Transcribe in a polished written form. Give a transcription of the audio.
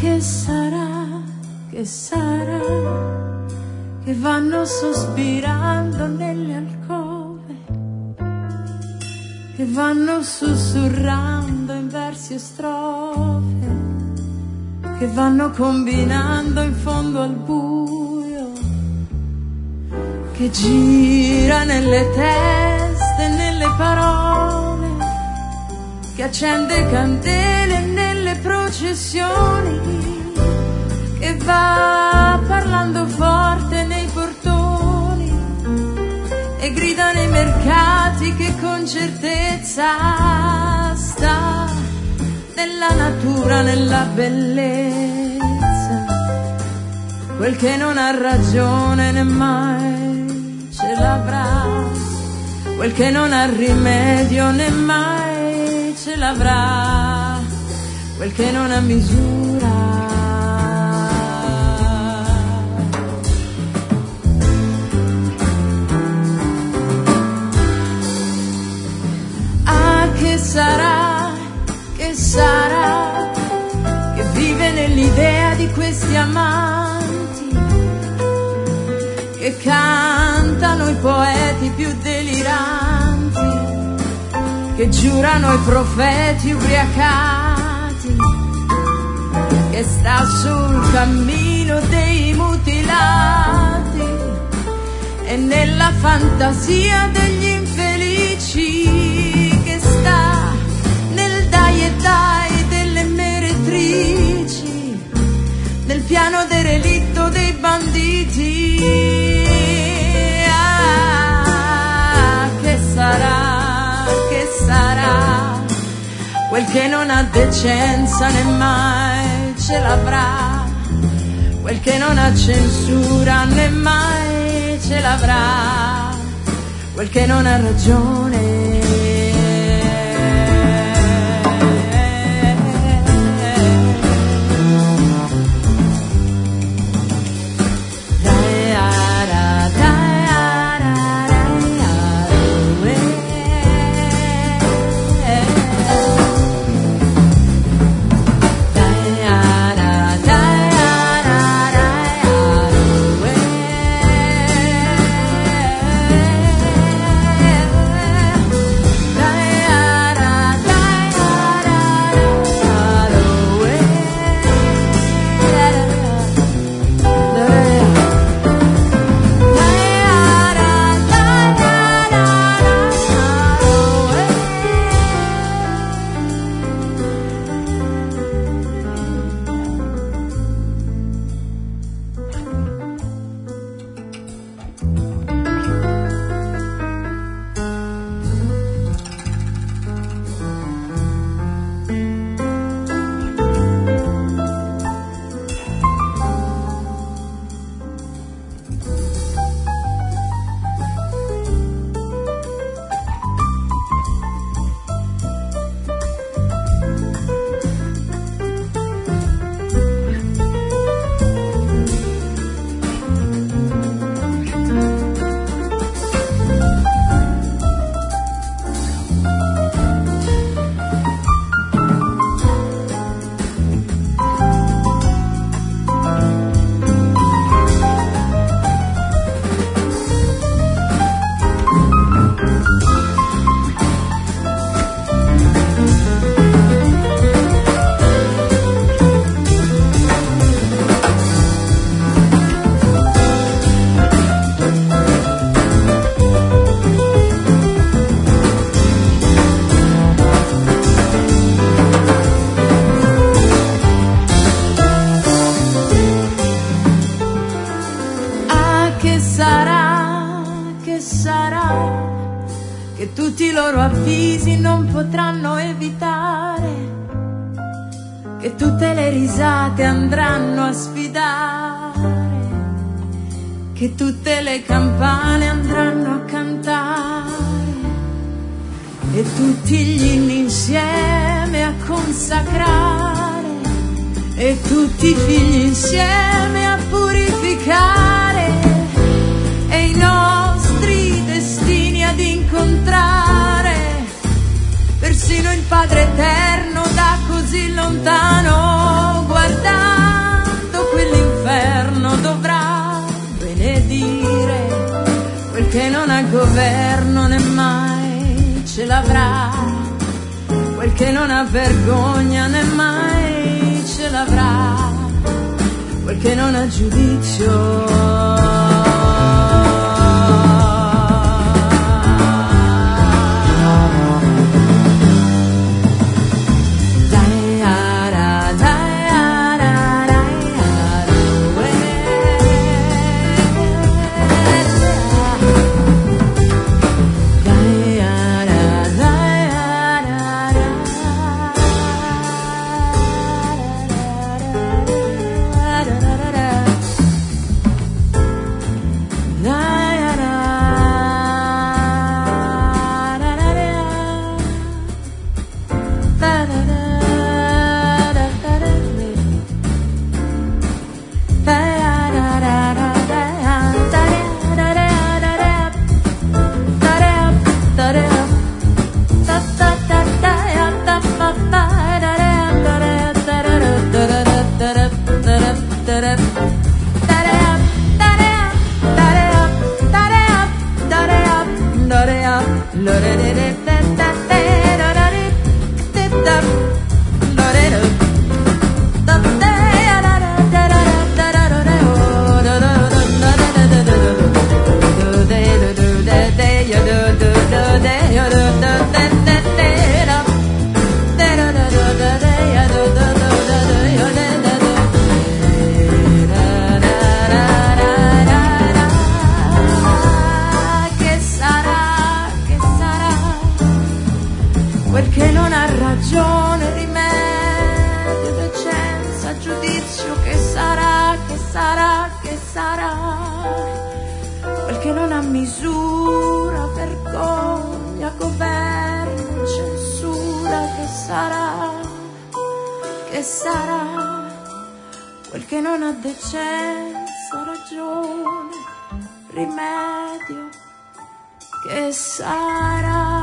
che sarà, che vanno sospirando nelle alcove, che vanno sussurrando in versi e strofe, che vanno combinando in fondo al buio, che gira nelle teste e nelle parole, che accende candele nelle processioni, che va parlando forte nei portoni e grida nei mercati, che con certezza sta nella natura, nella bellezza. Quel che non ha ragione né mai ce l'avrà, quel che non ha rimedio né mai ce l'avrà, quel che non ha misura. Che sarà, che vive nell'idea di questi amanti, che cantano i poeti più deliranti, che giurano i profeti ubriacati, che sta sul cammino dei mutilati e nella fantasia degli infelici, che sta nel dai e dai delle meretrici, nel piano derelitto dei banditi. Che sarà, quel che non ha decenza né mai ce l'avrà, quel che non ha censura né mai ce l'avrà, quel che non ha ragione. Che tutti i loro avvisi non potranno evitare, che tutte le risate andranno a sfidare, che tutte le campane andranno a cantare e tutti gli inni insieme a consacrare e tutti i figli insieme a purificare e i nostri destini ad incontrare, persino il Padre Eterno da così lontano guardare. governo né mai ce l'avrà, quel che non ha vergogna né mai ce l'avrà, quel che non ha giudizio. Quel che non ha ragione, rimedio, decenza, giudizio, che sarà, che sarà, che sarà. Quel che non ha misura, vergogna, governo, censura, che sarà, che sarà. Quel che non ha decenza, ragione, rimedio, che sarà.